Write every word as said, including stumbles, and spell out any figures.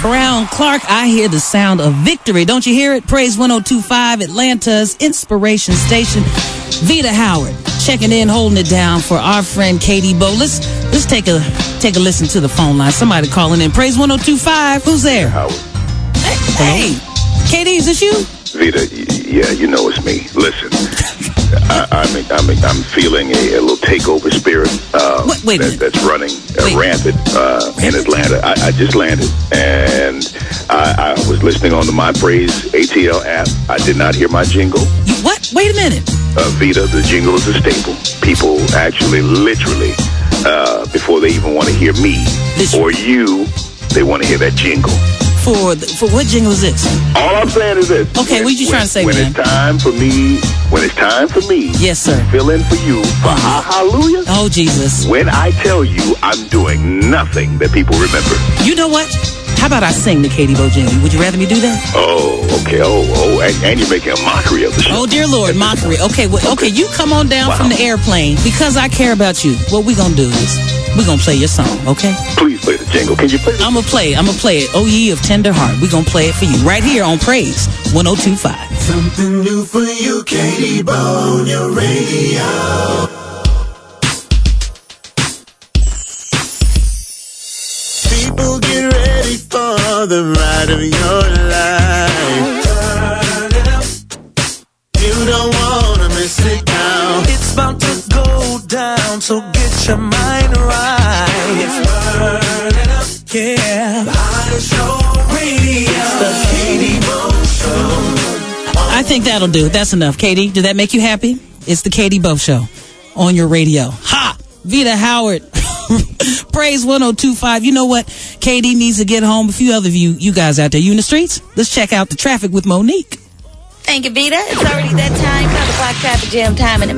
Brown Clark, I hear the sound of victory. Don't you hear it? Praise one oh two point five, Atlanta's inspiration station. Vita Howard checking in, holding it down for our friend Katie Bo. Let's, let's take a take a listen to the phone line. Somebody calling in. Praise one oh two point five. Who's there? Howard. Hey, hey. Katie, is this you? Vita, yeah, you know it's me. Listen, I, I'm, I'm, I'm feeling a, a little takeover spirit uh, wait, wait that, that's running uh, wait. rampant uh, in Atlanta. I, I just landed, and I, I was listening on the My Praise A T L app. I did not hear my jingle. You, what? Wait a minute. Uh, Vita, the jingle is a staple. People actually, literally, uh, before they even want to hear me Literally. or you, they want to hear that jingle. For the, for what jingle is this? All I'm saying is this. Okay, when, what you when, trying to say, when man? When it's time for me, when it's time for me, yes, sir, to fill in for you, for uh-huh. hallelujah. Oh, Jesus. When I tell you I'm doing nothing that people remember. You know what? How about I sing the Katie Bo jingle? Would you rather me do that? Oh, okay. Oh, oh, and, and you're making a mockery of the show. Oh, dear Lord, mockery. Okay, well, okay, you come on down wow. from the airplane. Because I care about you, what we gonna do is we gonna play your song, okay? Please play the jingle. Can you play the I'm gonna play it. I'm gonna play it. Oh, ye of tender heart. We gonna play it for you right here on Praise one oh two point five. Something new for you, Katie Bo, on your radio. People get ready for the ride of your life. Turn it up. You don't wanna miss it now. It's about to go down, so get your mind right. Turn it up. Yeah. Live show radio. It's the Katie Bo Show. I think that'll do. That's enough. Katie, did that make you happy? It's the Katie Bo Show on your radio. Ha! Vita Howard. Praise one oh two point five. You know what? Katie needs to get home. A few other of you, you guys out there, you in the streets? Let's check out the traffic with Monique. Thank you, Vita. It's already that time. five o'clock traffic jam time in